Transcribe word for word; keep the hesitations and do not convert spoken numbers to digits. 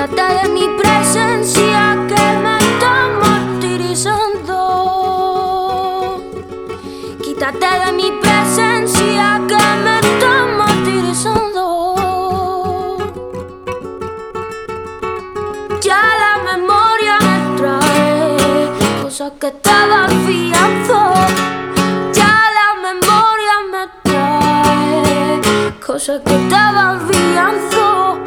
Quítate de mi presencia que me está martirizando. Quítate de mi presencia que me está martirizando. Ya la memoria me trae cosas que estaba olvidando. Ya la memoria me trae cosas que estaba olvidando.